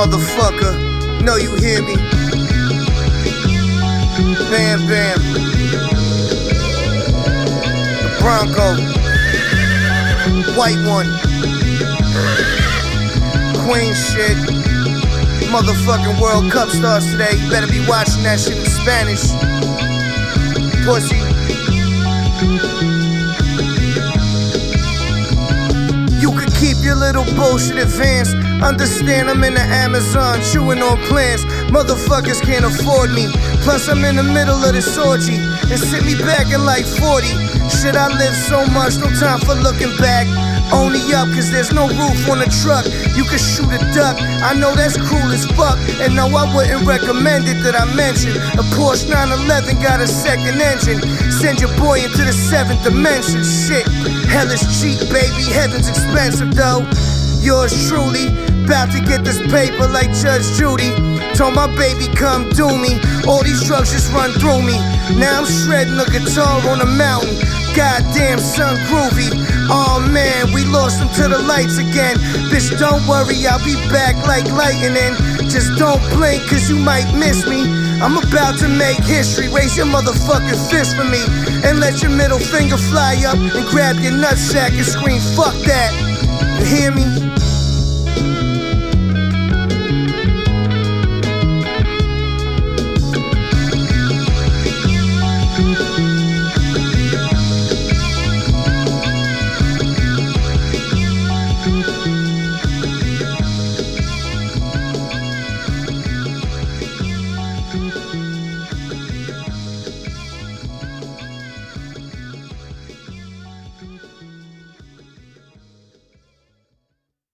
Motherfucker, know you hear me. Bam, bam. The Bronco. White one. Queen shit. Motherfucking World Cup starts today. You better be watching that shit in Spanish. Pussy. You could keep your little bullshit advanced. Understand I'm in the Amazon chewing on plants. Motherfuckers can't afford me. Plus I'm in the middle of this orgy. And sit me back in like 40. Shit, I live so much, no time for looking back. Only up cause there's no roof on the truck. You can shoot a duck, I know that's cruel as fuck. And no, I wouldn't recommend it that I mention. A Porsche 911 got a second engine. Send your boy into the 7th dimension. Shit, hell is cheap, baby, heaven's expensive though. Yours truly, about to get this paper like Judge Judy. Told my baby come do me. All these drugs just run through me. Now I'm shredding a guitar on a mountain. Goddamn son groovy. Oh man, we lost him to the lights again. Bitch don't worry, I'll be back like lightning. Just don't blink cause you might miss me. I'm about to make history. Raise your motherfucking fist for me. And let your middle finger fly up. And grab your nutsack and scream fuck that. You hear me?